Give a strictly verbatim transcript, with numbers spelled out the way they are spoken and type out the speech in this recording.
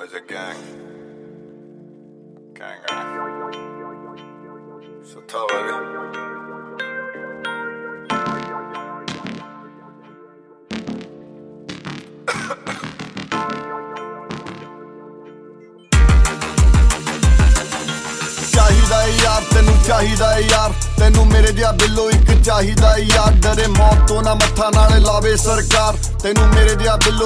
There's a gang. Gang, gang. So tell me. चाहिदा है यार तेनू चाहिदा है यार तेनू मेरे दिया बिल्लो एक चाहिदा है यार डरे मौत तो ना मत्था नाले लावे सरकार तेनू मेरे दिया बिल्लो